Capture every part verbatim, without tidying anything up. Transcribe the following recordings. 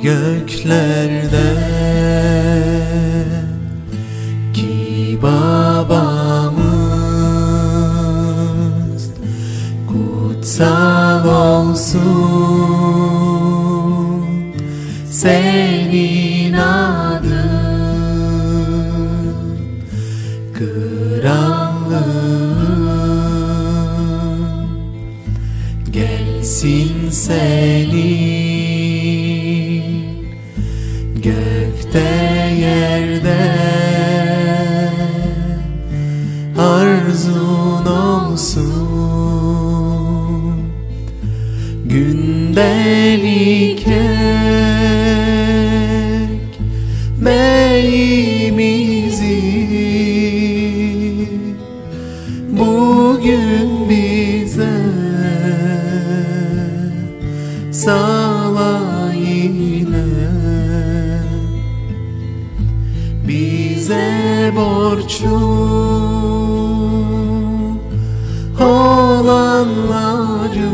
göklerde ki babamız kutsal olsun senin adın, krallığın gelsin senin, gökte yerde arzun olsun. Gündelik ekmeğimizi bugün bize sağla yine, bize borçlu olanları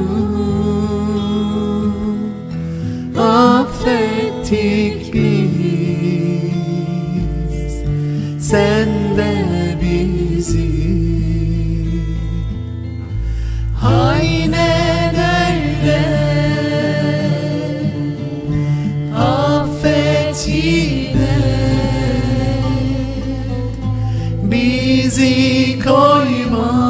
affettik biz, sen de bizi. Aynen öyle, affet yine, bizi koyma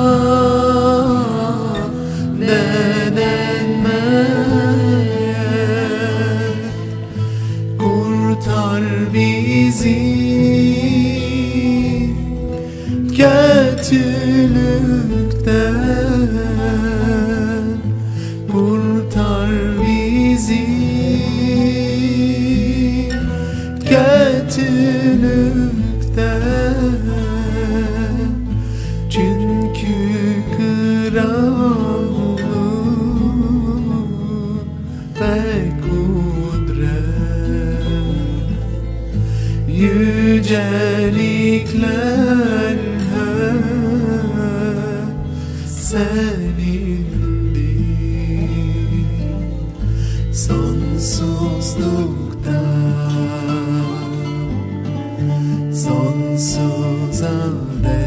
denenmeye, kurtar bizi kötülükten, kurtar bizi kötülükten, çünkü krallığın ve kudret yücelikler senindir. Sonsuzluktan sonsuza dek